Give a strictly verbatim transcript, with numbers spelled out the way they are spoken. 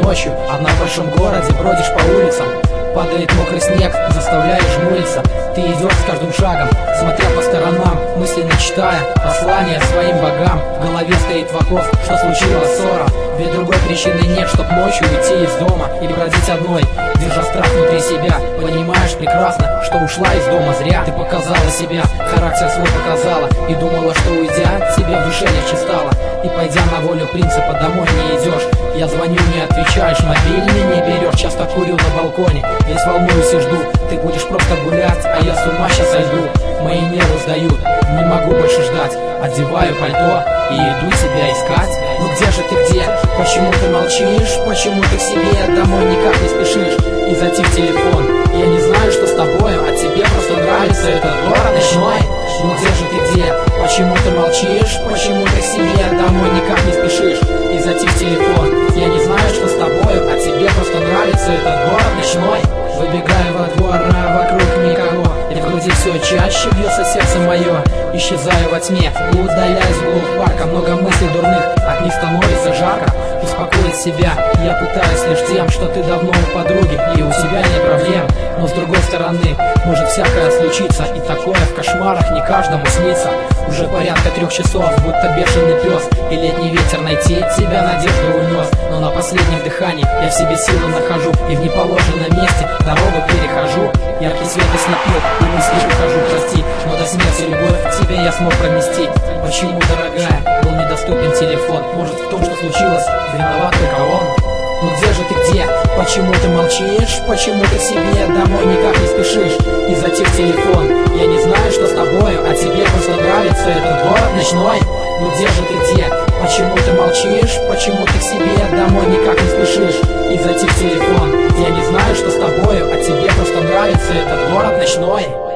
ночью, а в большом городе бродишь по улицам. Падает мокрый снег, заставляешь жмуриться. Ты идешь с каждым шагом, смотря по сторонам, мысленно читая послания своим богам. В голове стоит вопрос, что случилось, ссора. Ведь другой причины нет, чтоб ночью уйти из дома или бродить одной, держа страх внутри себя. Понимаешь прекрасно, что ушла из дома зря. Ты показала себя, характер свой показала, и думала, что уйдя, тебе в душе легче стало. И пойдя на волю принципа, домой не идешь. Я звоню, не отвечаешь, мобильный не берешь. Часто курю на балконе, весь волнуюсь и жду. Ты будешь просто гулять, а я с ума сейчас сойду. Мои нервы сдают, не могу больше ждать. Одеваю пальто и иду тебя искать. Ну где же ты, где? Почему ты молчишь? Почему ты к себе домой никак не спешишь? И затих телефон. Я не знаю, что с тобою, а тебе просто нравится этот город ночной. Ну где же ты, где? Почему ты молчишь? Почему ты к себе домой никак не спешишь? И затих телефон. Я не знаю, что с тобою, а тебе просто нравится этот город ночной. Выбегаю во двор, а вокруг никого, и в груди все чаще бьется сердце мое. Исчезаю во тьме, удаляюсь в угол парка. Много мыслей дурных, от них становится жарко. Успокоить себя я пытаюсь лишь тем, что ты давно у подруги, и у тебя нет проблем. Но с другой стороны, может всякое случиться, и такое в кошмарах не каждому снится. Уже порядка трех часов, будто бешеный пес, и летний ветер найти тебя надежду унес. Но на последнем дыхании я в себе силы нахожу, и в неположенном месте дорогу перехожу. Яркий свет ослепил, и мысли ухожу, прости, но до смерти любовь тебя я смог пронести. Почему, дорогая, был недоступен телефон? Может, в том, что случилось, виноват только он? Ну где же ты, где? Почему ты молчишь? Почему ты к себе домой никак не спешишь? И затих телефон. Я не знаю, что с тобою, а тебе просто нравится этот город ночной. Ну где же ты, где? Почему ты молчишь? Почему ты к себе домой никак не спешишь? И затих телефон. Я не знаю, что с тобою, а тебе просто нравится этот город ночной.